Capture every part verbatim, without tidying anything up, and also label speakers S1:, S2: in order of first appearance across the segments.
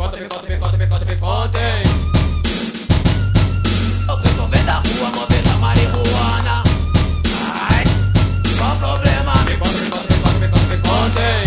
S1: contem, me contem, me contem, me contem, me contem.
S2: O que tu vem da rua, movendo a marihuana. Ai, qual o problema?
S1: Me contem, me contem, me contem, me contem, me contem.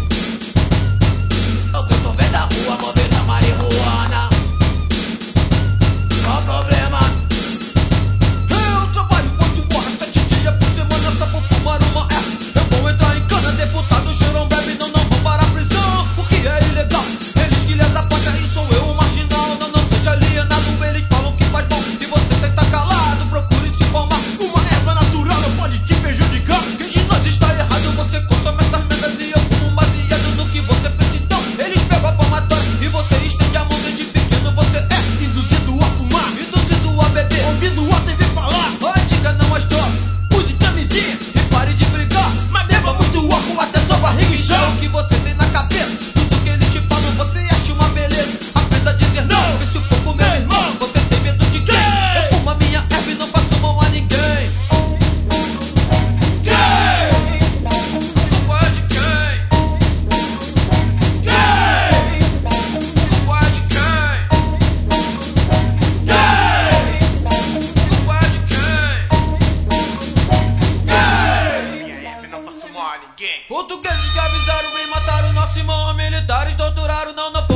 S2: O que tu vem da rua, movendo a marihuana. Qual o problema?
S3: Eu trabalho oito horas, sete dias por semana só por fumar uma erva. Eu vou entrar em cana, deputado, cheirão bebe, não, não vou para a prisão. Porque é ilegal, eles que lhes apaga e sou eu o marginal. Não, não seja alienado, eles falam que faz mal e você senta calado, procure se informar. Uma erva natural não pode te prejudicar. Quem de nós está errado, você consome essas merdas e eu fumo baseado no que você pensa. Então eles pegam a palmatória e você estende a mão desde pequeno. Você é induzido a fumar, induzido a beber, ouvindo a T V falar. Oi, diga não às drogas, use camisinha e pare de brigar. Mas beba muito álcool até sua barriga inchar. O que você tem na cabeça, tudo que eles te falam, você acha uma beleza. Aprenda a dizer não, vê se o fogo, meu irmão. Você tem medo de quem? Eu fumo a minha erva e não faço mal a ninguém. Quem? Culpa é de quem? Quem? Culpa é de quem? Quem? Culpa é de quem?
S2: Minha erva não faço mal a ninguém.
S3: Portugueses que avisaram, vem matar o nosso irmão. Militares torturaram, não, não